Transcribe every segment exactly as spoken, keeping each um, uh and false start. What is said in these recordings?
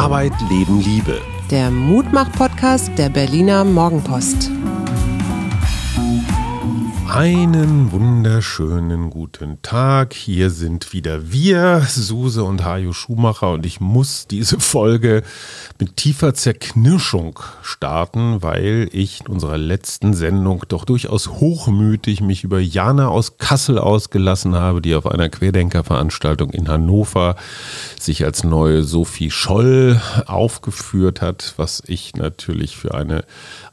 Arbeit, Leben, Liebe. Der Mutmach-Podcast der Berliner Morgenpost. Einen wunderschönen guten Tag. Hier sind wieder wir, Suse und Hajo Schumacher, und ich muss diese Folge mit tiefer Zerknirschung starten, weil ich in unserer letzten Sendung doch durchaus hochmütig mich über Jana aus Kassel ausgelassen habe, die auf einer Querdenkerveranstaltung in Hannover sich als neue Sophie Scholl aufgeführt hat, was ich natürlich für eine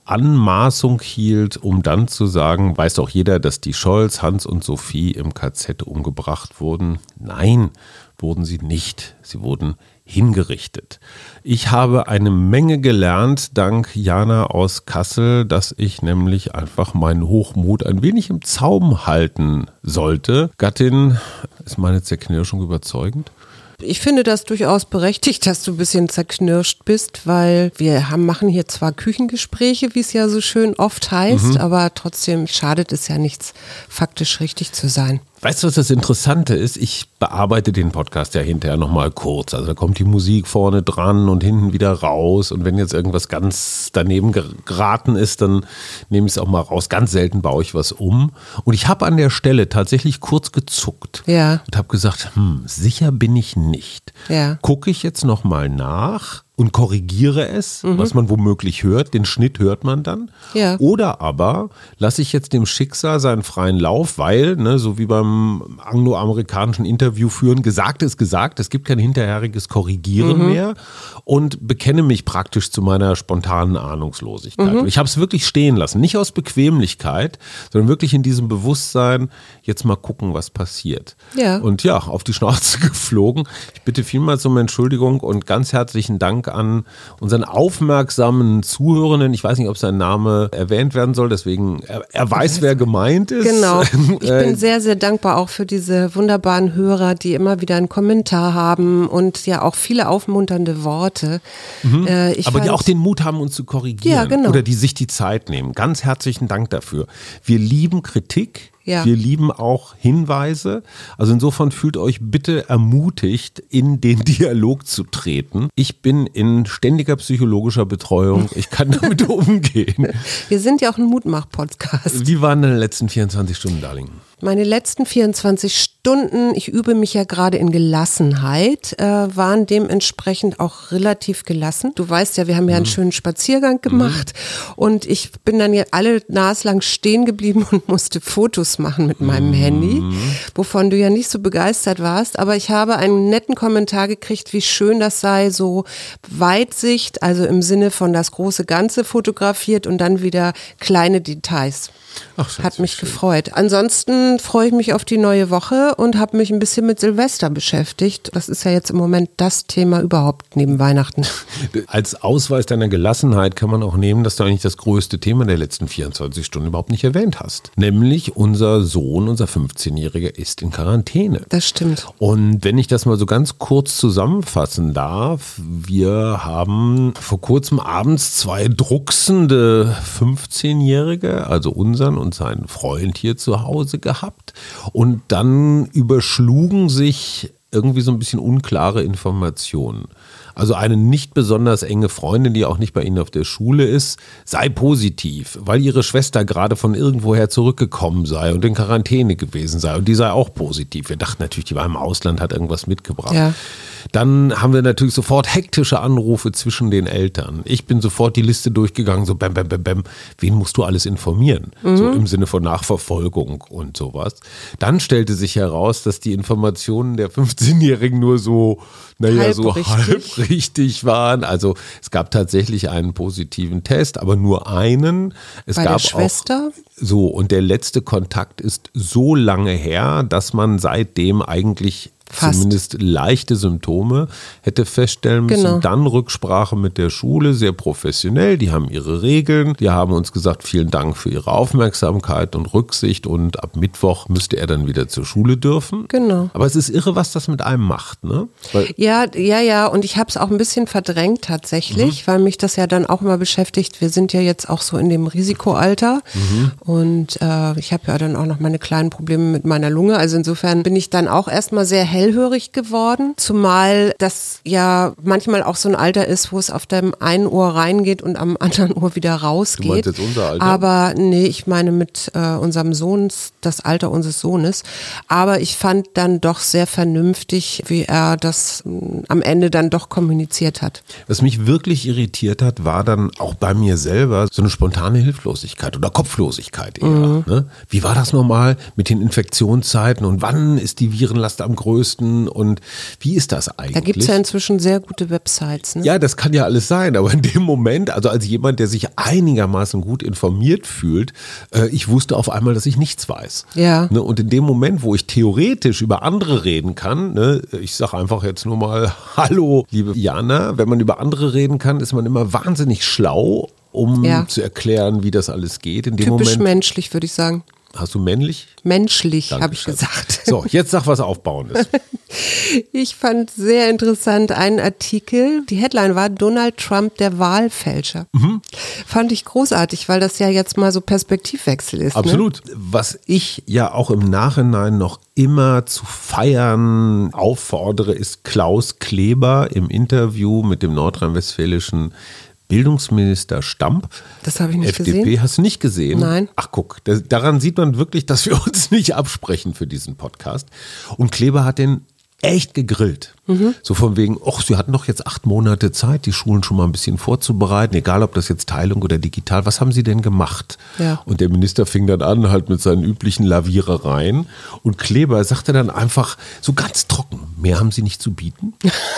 Anmaßung hielt, um dann zu sagen, weiß doch jeder, dass die Scholls, Hans und Sophie im K Z umgebracht wurden. Nein, wurden sie nicht. Sie wurden hingerichtet. Ich habe eine Menge gelernt, dank Jana aus Kassel, dass ich nämlich einfach meinen Hochmut ein wenig im Zaum halten sollte. Gattin, ist meine Zerknirschung überzeugend? Ich finde das durchaus berechtigt, dass du ein bisschen zerknirscht bist, weil wir haben, machen hier zwar Küchengespräche, wie es ja so schön oft heißt, mhm. aber trotzdem schadet es ja nichts, faktisch richtig zu sein. Weißt du, was das Interessante ist? Ich bearbeite den Podcast ja hinterher nochmal kurz. Also da kommt die Musik vorne dran und hinten wieder raus. Und wenn jetzt irgendwas ganz daneben geraten ist, dann nehme ich es auch mal raus. Ganz selten baue ich was um. Und ich habe an der Stelle tatsächlich kurz gezuckt. Ja. Und habe gesagt, hm, sicher bin ich nicht. Ja. Gucke ich jetzt nochmal nach und korrigiere es, mhm. was man womöglich hört. Den Schnitt hört man dann. Ja. Oder aber lasse ich jetzt dem Schicksal seinen freien Lauf, weil, ne, so wie beim angloamerikanischen Interview führen, gesagt ist gesagt, es gibt kein hinterheriges Korrigieren mhm. mehr, und bekenne mich praktisch zu meiner spontanen Ahnungslosigkeit. Mhm. Und ich habe es wirklich stehen lassen, nicht aus Bequemlichkeit, sondern wirklich in diesem Bewusstsein, jetzt mal gucken, was passiert. Ja. Und ja, auf die Schnauze geflogen. Ich bitte vielmals um Entschuldigung und ganz herzlichen Dank an unseren aufmerksamen Zuhörenden. Ich weiß nicht, ob sein Name erwähnt werden soll, deswegen, er, er weiß, wer gemeint ist. Genau. Ich bin sehr, sehr dankbar auch für diese wunderbaren Hörer, die immer wieder einen Kommentar haben und ja auch viele aufmunternde Worte. Mhm. Äh, ich Aber die fand, auch den Mut haben, uns zu korrigieren. Ja, genau. Oder die sich die Zeit nehmen. Ganz herzlichen Dank dafür. Wir lieben Kritik. Ja. Wir lieben auch Hinweise. Also insofern fühlt euch bitte ermutigt, in den Dialog zu treten. Ich bin in ständiger psychologischer Betreuung. Ich kann damit umgehen. Wir sind ja auch ein Mutmach-Podcast. Wie waren deine letzten vierundzwanzig Stunden, Darling? Meine letzten vierundzwanzig Stunden, ich übe mich ja gerade in Gelassenheit, äh, waren dementsprechend auch relativ gelassen. Du weißt ja, wir haben ja einen mhm. schönen Spaziergang gemacht mhm. und ich bin dann ja alle naslang stehen geblieben und musste Fotos machen mit meinem mhm. Handy, wovon du ja nicht so begeistert warst, aber ich habe einen netten Kommentar gekriegt, wie schön das sei, so Weitsicht, also im Sinne von das große Ganze fotografiert und dann wieder kleine Details. Ach, hat mich schön gefreut. Ansonsten freue ich mich auf die neue Woche und habe mich ein bisschen mit Silvester beschäftigt. Das ist ja jetzt im Moment das Thema überhaupt neben Weihnachten. Als Ausweis deiner Gelassenheit kann man auch nehmen, dass du eigentlich das größte Thema der letzten vierundzwanzig Stunden überhaupt nicht erwähnt hast. Nämlich unser Sohn, unser fünfzehnjähriger, ist in Quarantäne. Das stimmt. Und wenn ich das mal so ganz kurz zusammenfassen darf, wir haben vor kurzem abends zwei drucksende fünfzehnjährige, also unseren und seinen Freund hier zu Hause gehabt, und dann überschlugen sich irgendwie so ein bisschen unklare Informationen. Also eine nicht besonders enge Freundin, die auch nicht bei ihnen auf der Schule ist, sei positiv, weil ihre Schwester gerade von irgendwoher zurückgekommen sei und in Quarantäne gewesen sei, und die sei auch positiv. Wir dachten natürlich, die war im Ausland, hat irgendwas mitgebracht. Ja. Dann haben wir natürlich sofort hektische Anrufe zwischen den Eltern. Ich bin sofort die Liste durchgegangen, so bäm, bäm, bäm, bäm. Wen musst du alles informieren? Mhm. So im Sinne von Nachverfolgung und sowas. Dann stellte sich heraus, dass die Informationen der fünfzehnjährigen nur so, naja, halb so richtig. halb richtig waren. Also es gab tatsächlich einen positiven Test, aber nur einen. Es Bei gab der Schwester? Auch so, und der letzte Kontakt ist so lange her, dass man seitdem eigentlich Fast. zumindest leichte Symptome hätte feststellen müssen. Genau. Dann Rücksprache mit der Schule, sehr professionell, die haben ihre Regeln, die haben uns gesagt, vielen Dank für Ihre Aufmerksamkeit und Rücksicht, und ab Mittwoch müsste er dann wieder zur Schule dürfen. Genau. Aber es ist irre, was das mit einem macht, ne? Weil Ja, ja, ja, und ich habe es auch ein bisschen verdrängt tatsächlich, mhm. weil mich das ja dann auch immer beschäftigt. Wir sind ja jetzt auch so in dem Risikoalter mhm. und äh, ich habe ja dann auch noch meine kleinen Probleme mit meiner Lunge, also insofern bin ich dann auch erstmal sehr hell hellhörig geworden, zumal das ja manchmal auch so ein Alter ist, wo es auf dem einen Ohr reingeht und am anderen Ohr wieder rausgeht. Du meinst jetzt unser Alter? Aber nee, ich meine mit äh, unserem Sohn, das Alter unseres Sohnes. Aber ich fand dann doch sehr vernünftig, wie er das mh, am Ende dann doch kommuniziert hat. Was mich wirklich irritiert hat, war dann auch bei mir selber so eine spontane Hilflosigkeit oder Kopflosigkeit eher. Mhm. Ne? Wie war das nochmal mit den Infektionszeiten und wann ist die Virenlast am größten und wie ist das eigentlich? Da gibt es ja inzwischen sehr gute Websites. Ne? Ja, das kann ja alles sein, aber in dem Moment, also als jemand, der sich einigermaßen gut informiert fühlt, äh, ich wusste auf einmal, dass ich nichts weiß. Ja. Ne? Und in dem Moment, wo ich theoretisch über andere reden kann, ne, ich sage einfach jetzt nur mal, hallo, liebe Jana, wenn man über andere reden kann, ist man immer wahnsinnig schlau, um ja. zu erklären, wie das alles geht. In dem Typisch Moment, menschlich, würde ich sagen. Hast du männlich? Menschlich, habe ich gesagt. So, jetzt sag was Aufbauendes. Ich fand sehr interessant einen Artikel, die Headline war Donald Trump, der Wahlfälscher. Mhm. Fand ich großartig, weil das ja jetzt mal so Perspektivwechsel ist. Absolut. Ne? Was ich ja auch im Nachhinein noch immer zu feiern auffordere, ist Klaus Kleber im Interview mit dem nordrhein-westfälischen Bildungsminister Stamp. Das habe ich nicht F D P, gesehen. Hast du nicht gesehen? Nein. Ach guck, das, daran sieht man wirklich, dass wir uns nicht absprechen für diesen Podcast. Und Kleber hat den echt gegrillt. Mhm. So von wegen, ach, sie hatten doch jetzt acht Monate Zeit, die Schulen schon mal ein bisschen vorzubereiten, egal ob das jetzt Teilung oder digital. Was haben sie denn gemacht? Ja. Und der Minister fing dann an, halt mit seinen üblichen Lavierereien. Und Kleber sagte dann einfach so ganz trocken, mehr haben sie nicht zu bieten.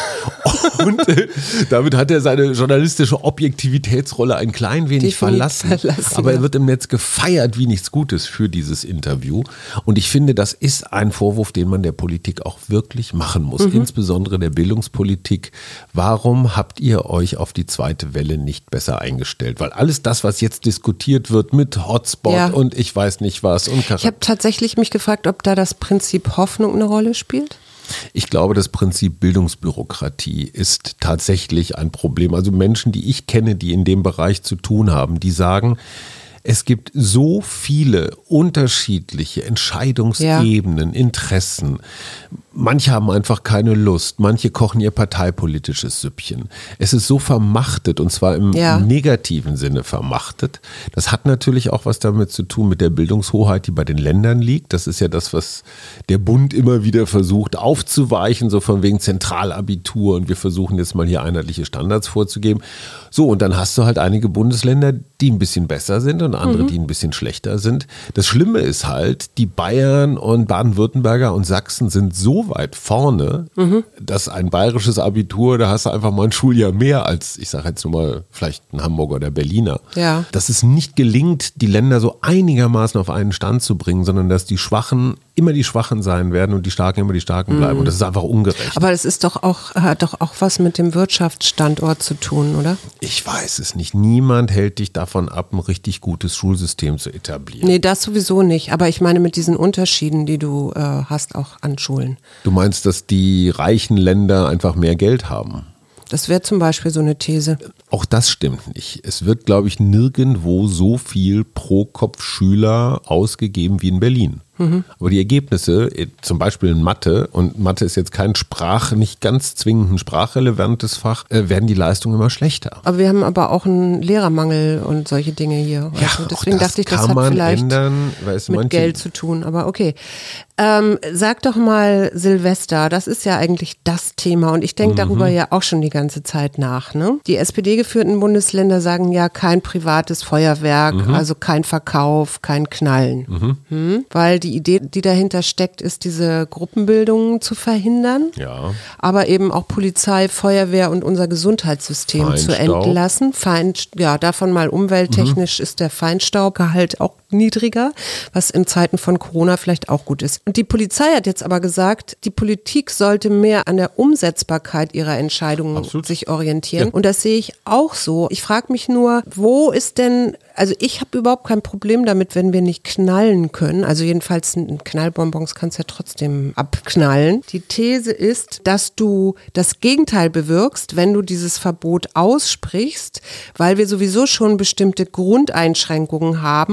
Und äh, damit hat er seine journalistische Objektivitätsrolle ein klein wenig verlassen. verlassen. Aber er wird im Netz gefeiert wie nichts Gutes für dieses Interview. Und ich finde, das ist ein Vorwurf, den man der Politik auch wirklich machen muss, mhm. insbesondere der Bildungspolitik. Warum habt ihr euch auf die zweite Welle nicht besser eingestellt? Weil alles das, was jetzt diskutiert wird mit Hotspot ja. und ich weiß nicht was. Und ich habe tatsächlich mich gefragt, ob da das Prinzip Hoffnung eine Rolle spielt. Ich glaube, das Prinzip Bildungsbürokratie ist tatsächlich ein Problem. Also Menschen, die ich kenne, die in dem Bereich zu tun haben, die sagen, es gibt so viele unterschiedliche Entscheidungsebenen, ja. Interessen. Manche haben einfach keine Lust, manche kochen ihr parteipolitisches Süppchen. Es ist so vermachtet und zwar im ja. negativen Sinne vermachtet. Das hat natürlich auch was damit zu tun mit der Bildungshoheit, die bei den Ländern liegt. Das ist ja das, was der Bund immer wieder versucht aufzuweichen, so von wegen Zentralabitur und wir versuchen jetzt mal hier einheitliche Standards vorzugeben. So, und dann hast du halt einige Bundesländer, die ein bisschen besser sind und andere, mhm. die ein bisschen schlechter sind. Das Schlimme ist halt, die Bayern und Baden-Württemberger und Sachsen sind so weit vorne, mhm. dass ein bayerisches Abitur, da hast du einfach mal ein Schuljahr mehr als, ich sage jetzt nur mal, vielleicht ein Hamburger oder Berliner. Ja. Dass es nicht gelingt, die Länder so einigermaßen auf einen Stand zu bringen, sondern dass die Schwachen immer die Schwachen sein werden und die Starken immer die Starken bleiben. Mhm. Und das ist einfach ungerecht. Aber es ist doch auch, hat doch auch was mit dem Wirtschaftsstandort zu tun, oder? Ich weiß es nicht. Niemand hält dich davon ab, ein richtig gutes Schulsystem zu etablieren. Nee, das sowieso nicht. Aber ich meine mit diesen Unterschieden, die du äh, hast, auch an Schulen. Du meinst, dass die reichen Länder einfach mehr Geld haben? Das wäre zum Beispiel so eine These. Auch das stimmt nicht. Es wird, glaube ich, nirgendwo so viel pro Kopf Schüler ausgegeben wie in Berlin. Mhm. Aber die Ergebnisse, zum Beispiel in Mathe, und Mathe ist jetzt kein Sprach, nicht ganz zwingend ein sprachrelevantes Fach, werden die Leistungen immer schlechter. Aber wir haben aber auch einen Lehrermangel und solche Dinge hier. Ja, also deswegen das dachte ich, das kann hat man vielleicht ändern, weil es mit manche Geld zu tun. Aber okay. Ähm, sag doch mal Silvester, das ist ja eigentlich das Thema und ich denke mhm. darüber ja auch schon die ganze Zeit nach. Ne? Die S P D-geführten Bundesländer sagen ja kein privates Feuerwerk, mhm. also kein Verkauf, kein Knallen. Mhm. Hm? Weil die Idee, die dahinter steckt, ist, diese Gruppenbildungen zu verhindern, ja. aber eben auch Polizei, Feuerwehr und unser Gesundheitssystem Feinstaub. zu entlassen. Fein, ja, davon mal umwelttechnisch mhm. ist der Feinstaubgehalt auch niedriger, was in Zeiten von Corona vielleicht auch gut ist. Und die Polizei hat jetzt aber gesagt, die Politik sollte mehr an der Umsetzbarkeit ihrer Entscheidungen Absolut. sich orientieren. Ja. Und das sehe ich auch so. Ich frage mich nur, wo ist denn, also ich habe überhaupt kein Problem damit, wenn wir nicht knallen können. Also jedenfalls Knallbonbons kannst du ja trotzdem abknallen. Die These ist, dass du das Gegenteil bewirkst, wenn du dieses Verbot aussprichst, weil wir sowieso schon bestimmte Grundeinschränkungen haben und es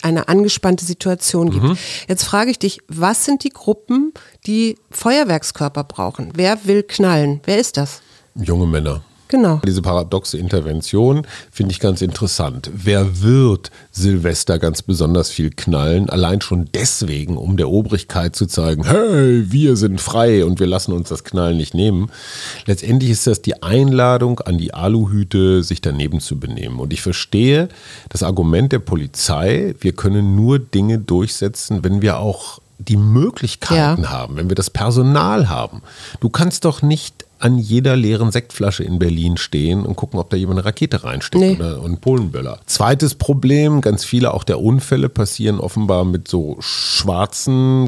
eine angespannte Situation gibt. Mhm. Jetzt frage ich dich, was sind die Gruppen, die Feuerwerkskörper brauchen? Wer will knallen? Wer ist das? Junge Männer. Genau. Diese paradoxe Intervention finde ich ganz interessant. Wer wird Silvester ganz besonders viel knallen? Allein schon deswegen, um der Obrigkeit zu zeigen, hey, wir sind frei und wir lassen uns das Knallen nicht nehmen. Letztendlich ist das die Einladung an die Aluhüte, sich daneben zu benehmen. Und ich verstehe das Argument der Polizei, wir können nur Dinge durchsetzen, wenn wir auch die Möglichkeiten ja. haben, wenn wir das Personal haben. Du kannst doch nicht an jeder leeren Sektflasche in Berlin stehen und gucken, ob da jemand eine Rakete reinsteckt nee. oder einen Polenböller. Zweites Problem, ganz viele auch der Unfälle passieren offenbar mit so schwarzen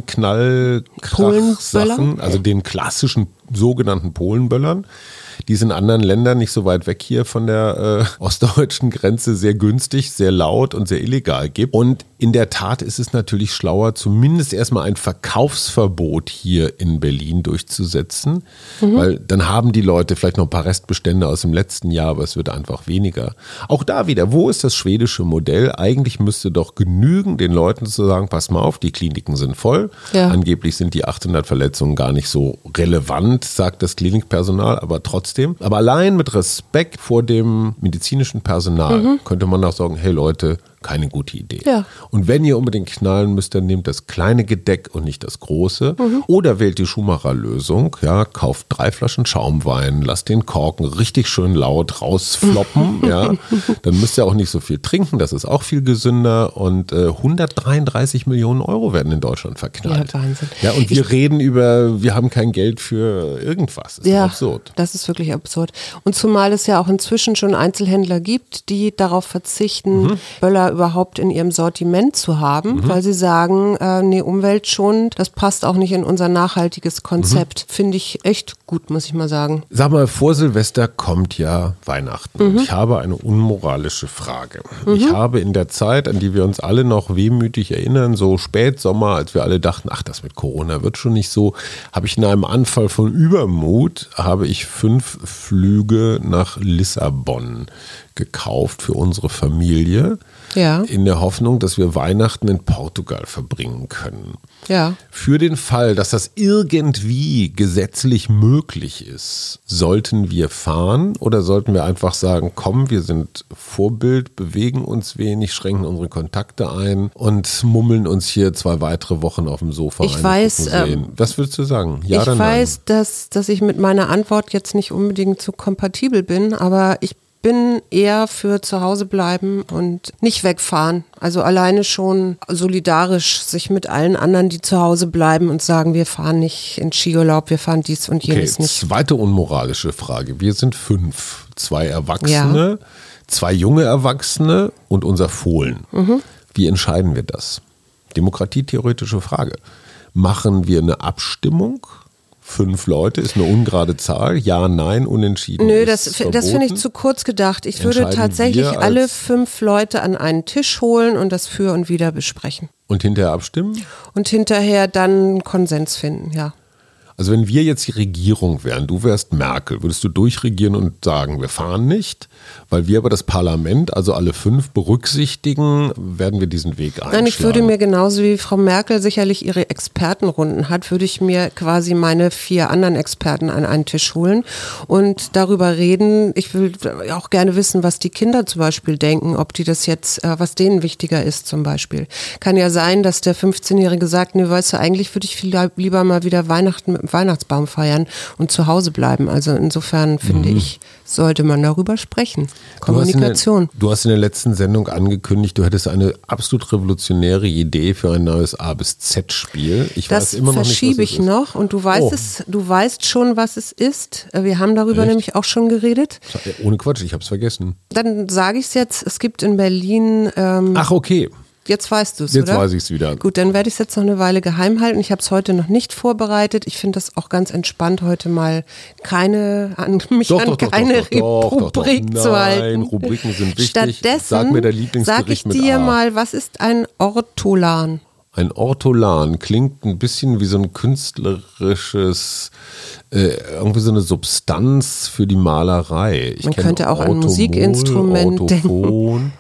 Knallkrach-Sachen, also den klassischen sogenannten Polenböllern, die es in anderen Ländern nicht so weit weg hier von der äh, ostdeutschen Grenze sehr günstig, sehr laut und sehr illegal gibt. Und in der Tat ist es natürlich schlauer, zumindest erstmal ein Verkaufsverbot hier in Berlin durchzusetzen, mhm. weil dann haben die Leute vielleicht noch ein paar Restbestände aus dem letzten Jahr, aber es wird einfach weniger. Auch da wieder, wo ist das schwedische Modell? Eigentlich müsste doch genügen, den Leuten zu sagen, pass mal auf, die Kliniken sind voll. Ja. Angeblich sind die achthundert Verletzungen gar nicht so relevant, sagt das Klinikpersonal, aber trotzdem. Aber allein mit Respekt vor dem medizinischen Personal mhm. könnte man auch sagen, hey Leute, keine gute Idee. Ja. Und wenn ihr unbedingt knallen müsst, dann nehmt das kleine Gedeck und nicht das große. Mhm. Oder wählt die Schumacher-Lösung. Ja, kauft drei Flaschen Schaumwein, lasst den Korken richtig schön laut rausfloppen. ja. Dann müsst ihr auch nicht so viel trinken, das ist auch viel gesünder. Und äh, hundertdreiunddreißig Millionen Euro werden in Deutschland verknallt. Ja, Wahnsinn. Ja, und wir ich, reden über, wir haben kein Geld für irgendwas. Das ist ja, absurd. Das ist wirklich absurd. Und zumal es ja auch inzwischen schon Einzelhändler gibt, die darauf verzichten, mhm. Böller überhaupt in ihrem Sortiment zu haben, mhm. weil sie sagen, äh, nee, umweltschonend, das passt auch nicht in unser nachhaltiges Konzept. Mhm. Finde ich echt gut, muss ich mal sagen. Sag mal, vor Silvester kommt ja Weihnachten. Mhm. Ich habe eine unmoralische Frage. Mhm. Ich habe in der Zeit, an die wir uns alle noch wehmütig erinnern, so Spätsommer, als wir alle dachten, ach, das mit Corona wird schon nicht so, habe ich in einem Anfall von Übermut, habe ich fünf Flüge nach Lissabon gekauft für unsere Familie. Ja. In der Hoffnung, dass wir Weihnachten in Portugal verbringen können. Ja. Für den Fall, dass das irgendwie gesetzlich möglich ist, sollten wir fahren oder sollten wir einfach sagen, komm, wir sind Vorbild, bewegen uns wenig, schränken unsere Kontakte ein und mummeln uns hier zwei weitere Wochen auf dem Sofa ich weiß, ähm, Was würdest du sagen? Ja ich oder weiß, nein? dass, dass ich mit meiner Antwort jetzt nicht unbedingt so kompatibel bin, aber ich bin eher für zu Hause bleiben und nicht wegfahren. Also alleine schon solidarisch sich mit allen anderen, die zu Hause bleiben und sagen, wir fahren nicht in Skiurlaub, wir fahren dies und jenes okay, nicht. Zweite unmoralische Frage. Wir sind fünf. Zwei Erwachsene, ja. zwei junge Erwachsene und unser Fohlen. Mhm. Wie entscheiden wir das? Demokratietheoretische Frage. Machen wir eine Abstimmung? Fünf Leute ist eine ungerade Zahl. Ja, nein, unentschieden. Nö, das, das finde ich zu kurz gedacht. Ich würde tatsächlich alle fünf Leute an einen Tisch holen und das für und wieder besprechen. Und hinterher abstimmen? Und hinterher dann Konsens finden, ja. Also wenn wir jetzt die Regierung wären, du wärst Merkel, würdest du durchregieren und sagen, wir fahren nicht, weil wir aber das Parlament, also alle fünf berücksichtigen, werden wir diesen Weg einschlagen? Nein, ich würde mir genauso wie Frau Merkel sicherlich ihre Expertenrunden hat, würde ich mir quasi meine vier anderen Experten an einen Tisch holen und darüber reden. Ich will auch gerne wissen, was die Kinder zum Beispiel denken, ob die das jetzt, was denen wichtiger ist zum Beispiel. Kann ja sein, dass der fünfzehnjährige sagt, nee, weißt du, eigentlich würde ich viel lieber mal wieder Weihnachten mit Weihnachtsbaum feiern und zu Hause bleiben. Also insofern finde mhm. ich, sollte man darüber sprechen. Kommunikation. Du hast, der, du hast in der letzten Sendung angekündigt, du hättest eine absolut revolutionäre Idee für ein neues A bis Z-Spiel. Ich das weiß immer noch verschiebe nicht, was ich es noch und du weißt oh. es, du weißt schon, was es ist. Wir haben darüber Echt? nämlich auch schon geredet. Ohne Quatsch, ich habe es vergessen. Dann sage ich es jetzt, es gibt in Berlin ähm, Ach, okay. Jetzt weißt du es, Jetzt oder? weiß ich es wieder. Gut, dann werde ich es jetzt noch eine Weile geheim halten. Ich habe es heute noch nicht vorbereitet. Ich finde das auch ganz entspannt, heute mal keine, an mich doch, an doch, keine doch, doch, Rubrik doch, doch, doch. zu Nein, halten. Rubriken sind wichtig. Stattdessen Sag mir der Lieblingsgericht sag ich mit dir A. mal, was ist ein Ortolan? Ein Ortolan klingt ein bisschen wie so ein künstlerisches, äh, irgendwie so eine Substanz für die Malerei. Ich Man könnte auch an ein Musikinstrument Ortophon. denken.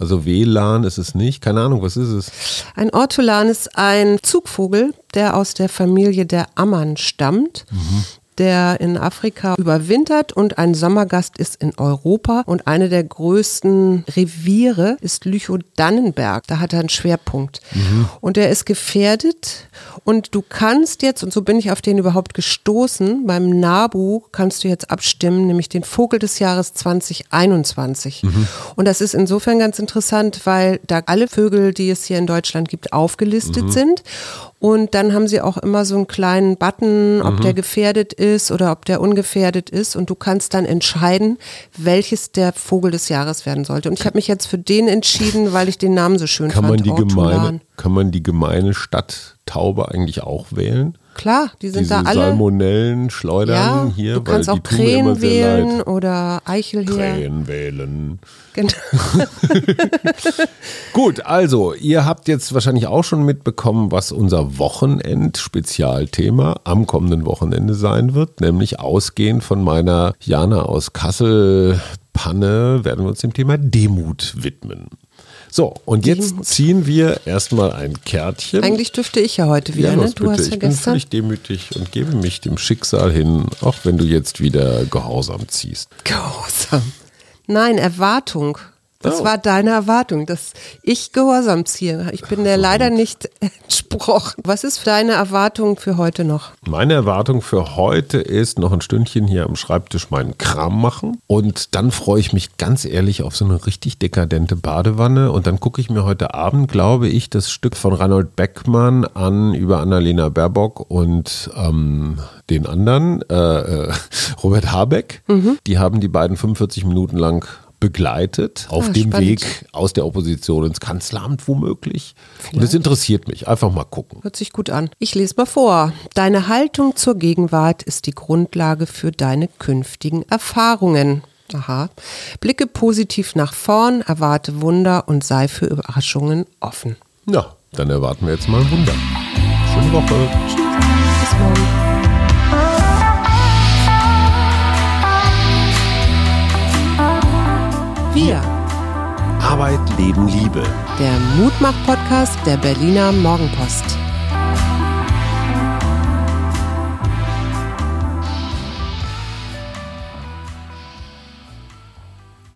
Also W L A N ist es nicht. Keine Ahnung, was ist es? Ein Ortolan ist ein Zugvogel, der aus der Familie der Ammern stammt. Mhm. Der in Afrika überwintert und ein Sommergast ist in Europa. Und eine der größten Reviere ist Lüchow-Dannenberg. Da hat er einen Schwerpunkt. Mhm. Und der ist gefährdet. Und du kannst jetzt, und so bin ich auf den überhaupt gestoßen, beim NABU kannst du jetzt abstimmen, nämlich den Vogel des Jahres zwanzig einundzwanzig. Mhm. Und das ist insofern ganz interessant, weil da alle Vögel, die es hier in Deutschland gibt, aufgelistet mhm. sind. Und dann haben sie auch immer so einen kleinen Button, ob mhm. der gefährdet ist oder ob der ungefährdet ist. Und du kannst dann entscheiden, welches der Vogel des Jahres werden sollte. Und ich habe mich jetzt für den entschieden, weil ich den Namen so schön kann fand. Man die gemeine, kann man die gemeine Stadttaube eigentlich auch wählen? Klar, die sind Diese da alle. Salmonellen schleudern ja, hier. Du kannst weil auch die tun mir immer Krähen sehr wählen leid. oder Eichelheer. Krähen wählen. Genau. Gut, also ihr habt jetzt wahrscheinlich auch schon mitbekommen, was unser Wochenend-Spezialthema am kommenden Wochenende sein wird, nämlich ausgehend von meiner Jana aus Kassel Panne werden wir uns dem Thema Demut widmen. So, und jetzt Demut. Ziehen wir erstmal ein Kärtchen. Eigentlich dürfte ich ja heute wieder, ja, ne? Du hast ja ich gestern. Ich bin völlig demütig und gebe mich dem Schicksal hin, auch wenn du jetzt wieder Gehorsam ziehst. Gehorsam? Nein, Erwartung. Das oh. war deine Erwartung, dass ich Gehorsam ziehe. Ich bin der so. leider nicht entsprochen. Was ist deine Erwartung für heute noch? Meine Erwartung für heute ist noch ein Stündchen hier am Schreibtisch meinen Kram machen. Und dann freue ich mich ganz ehrlich auf so eine richtig dekadente Badewanne. Und dann gucke ich mir heute Abend, glaube ich, das Stück von Reinhold Beckmann an über Annalena Baerbock und ähm, den anderen, äh, Robert Habeck. Mhm. Die haben die beiden fünfundvierzig Minuten lang begleitet, auf ah, dem spannend. Weg aus der Opposition ins Kanzleramt womöglich. Vielleicht. Und es interessiert mich. Einfach mal gucken. Hört sich gut an. Ich lese mal vor. Deine Haltung zur Gegenwart ist die Grundlage für deine künftigen Erfahrungen. Aha. Blicke positiv nach vorn, erwarte Wunder und sei für Überraschungen offen. Ja, dann erwarten wir jetzt mal ein Wunder. Schöne Woche. Tschüss. Bis morgen. Wir. Arbeit, Leben, Liebe. Der Mutmach-Podcast der Berliner Morgenpost.